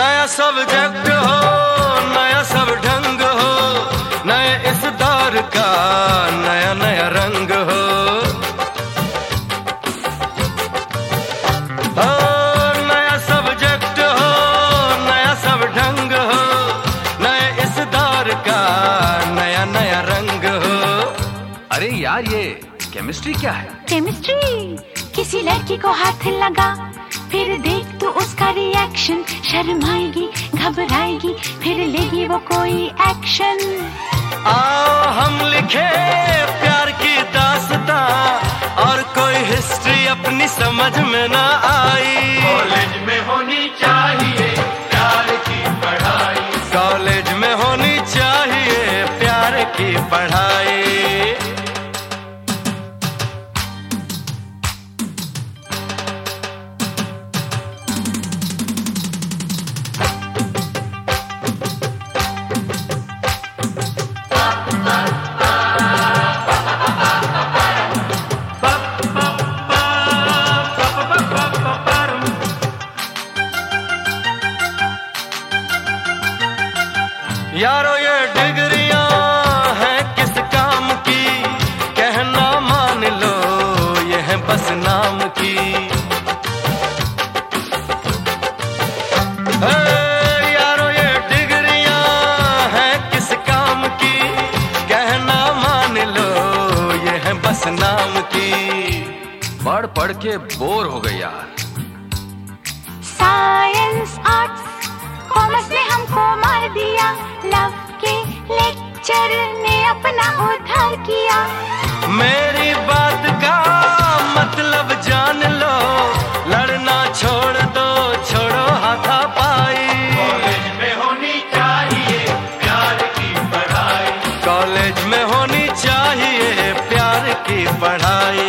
नया सब्जेक्ट हो, नया सब ढंग हो, नए इस दौर का नया नया रंग हो। नया सब्जेक्ट हो, नया सब ढंग हो, नए इस दौर का नया नया रंग हो। अरे यार, ये केमिस्ट्री क्या है? केमिस्ट्री किसी लड़की को हाथ लगा, फिर देख तू उसका रिएक्शन। शर्माएगी, घबराएगी, फिर लेगी वो कोई एक्शन। आओ हम लिखे प्यार की दास्तां, और कोई हिस्ट्री अपनी समझ में ना आई। कॉलेज में होनी चाहिए प्यार की पढ़ाई। कॉलेज में होनी चाहिए प्यार की पढ़ाई। यारो ये डिग्रियां हैं किस काम की, कहना मान लो ये है बस नाम की। यारो ये डिग्रियां हैं किस काम की, कहना मान लो ये है बस नाम की। पढ़ पढ़ के बोर हो गई यार। साइंस आर्ट्स कॉमर्स ने हमको मार दिया, लव के लेक्चर ने अपना उद्धार किया। मेरी बात का मतलब जान लो, लड़ना छोड़ दो, छोड़ो हाथापाई। कॉलेज में होनी चाहिए प्यार की पढ़ाई। कॉलेज में होनी चाहिए प्यार की पढ़ाई।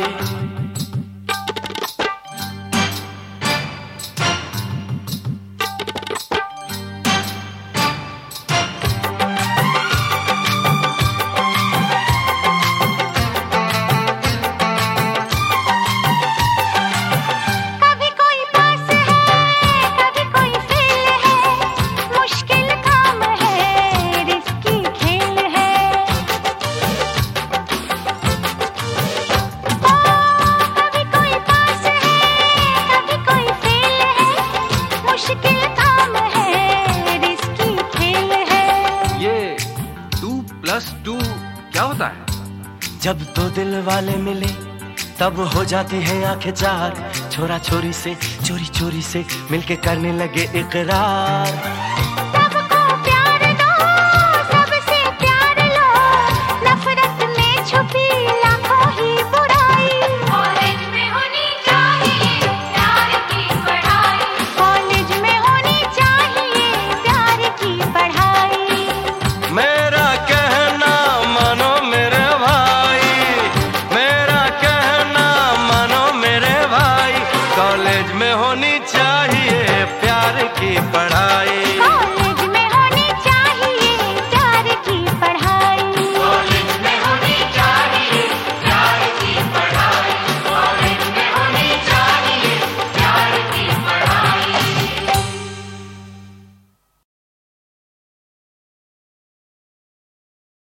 +2 क्या होता है? जब दो दिल वाले मिले तब हो जाती है आंखें चार। छोरा छोरी से चोरी चोरी से मिलके करने लगे इकरार। कॉलेज में होनी चाहिए